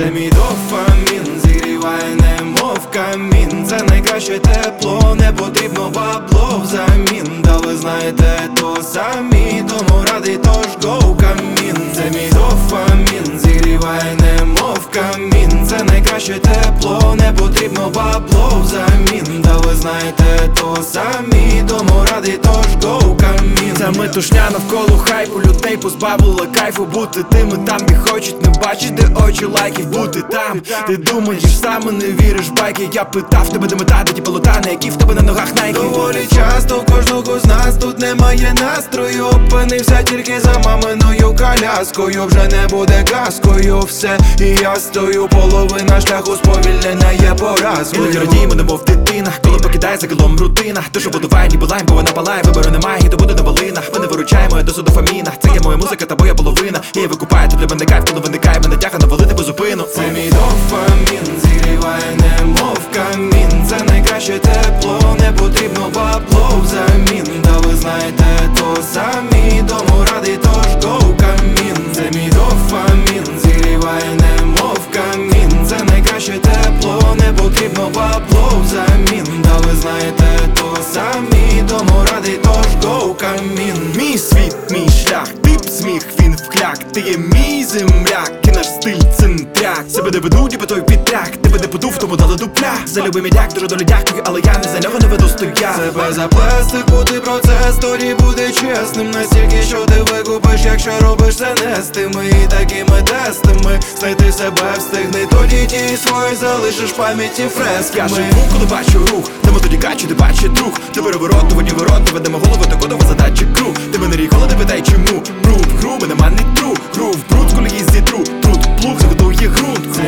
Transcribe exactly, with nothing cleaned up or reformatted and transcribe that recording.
Це мій дофамін, зігріває немов камін. Це найкраще тепло, не потрібно бабло взамін. Та ви знаєте то самі, тому радий, тож гоу камін. Це мій дофамін, зігріває немов камін. Це найкраще тепло, не потрібно бабло взамін. Та ви знаєте то самі, тому радий, тож гоу камін. Це метушня навколо хайпу, людей позбавила кайфу бути тими там, де хочуть не бачити очі лайків. Бути там, ти думаєш, саме не віриш в байки. Я питав тебе, де мета, де ті полотани, які в тебе на ногах найки. Доволі часто в кожного з нас тут немає настрою. Опинився тільки за маминою коляскою. Вже не буде казкою все, і я стою. Половина шляху сповільнена є поразкою. Іноді радіємо, немов дитина, коли покидає за килом рутина. Ти що подуває, ніби лайм, бо вона палає. Вибору немає, і то буде на балинах. Ми не виручаємо, я досу дофаміна. Це є моя музика, та моя половина. І я викупаю, то для мене кайф, коли виникає мене тяга навалити без зупину. Це мій дофамін, зігріває немов камін. Це найкраще тепло, не потрібно бабло взамін. Та ви знаєте то самі, тому радий, тож гоу камін. Це мій дофамін, зігріває немов камін. Це найкраще тепло, не потрібно бабло взамін. Та ви знаєте то самі, тому радий, тож гоу камін. Мій світ, мій шлях, тип сміх, він вкляк. Ти є мій земляк, і наш стиль центряк. Себе не веду, ніби той підтряк. Тебе не подув, тому дали дупля. За любий мідяк, дуже долі дякую, але я не за нього не веду стояк. Себе за пластик, буде процес, тоді буде чесним. Настільки, що ти викупиш, якщо робиш це не з тими і такими тестами. Знайти себе встигни, тоді ті свої залишиш в пам'яті фресками. Я живу, коли бачу рух, тому тоді качу, ти бачиш друг. Ти переворот, то водні ворота, ведемо голову, то кодова задача круг. Ти мене ріколи, не питай чому. Груб, грубо, нема не тру. Груб, бруд, з колії зітру. Труд, плуг, заготує ґрунт. Це